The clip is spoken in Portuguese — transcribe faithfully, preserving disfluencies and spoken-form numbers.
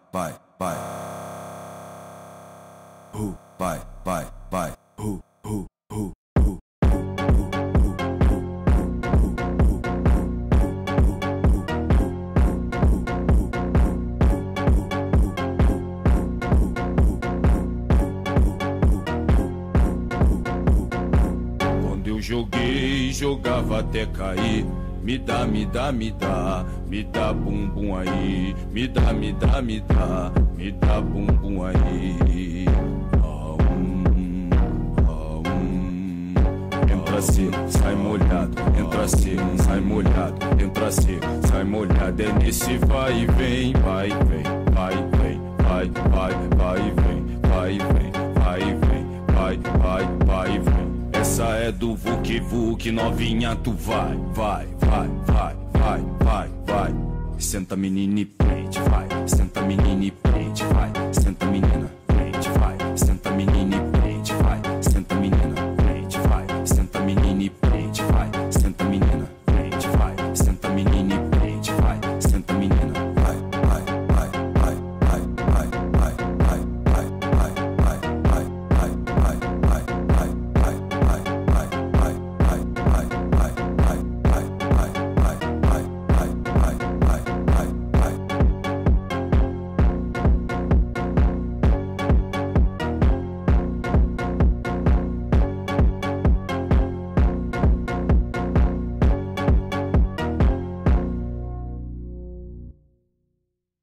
vai, vai. Uh, vai, vai, vai. Uh, uh, uh. Eu joguei, jogava até cair. Me dá, me dá, me dá, me dá bumbum aí. Me dá, me dá, me dá, me dá bumbum aí. Ah, um, ah, um. Entra seco, sai molhado. Entra seco, sai molhado. Entra seco, sai molhado. É nesse vai e vem, vai, vem, vai, vem, vai, vai, vai, vem, vai, vem, vai, vem, vai, vai, vai, vem. Essa é do Vuk Vuk, novinha, tu vai, vai, vai, vai, vai, vai, vai. Senta menina e prende, vai, senta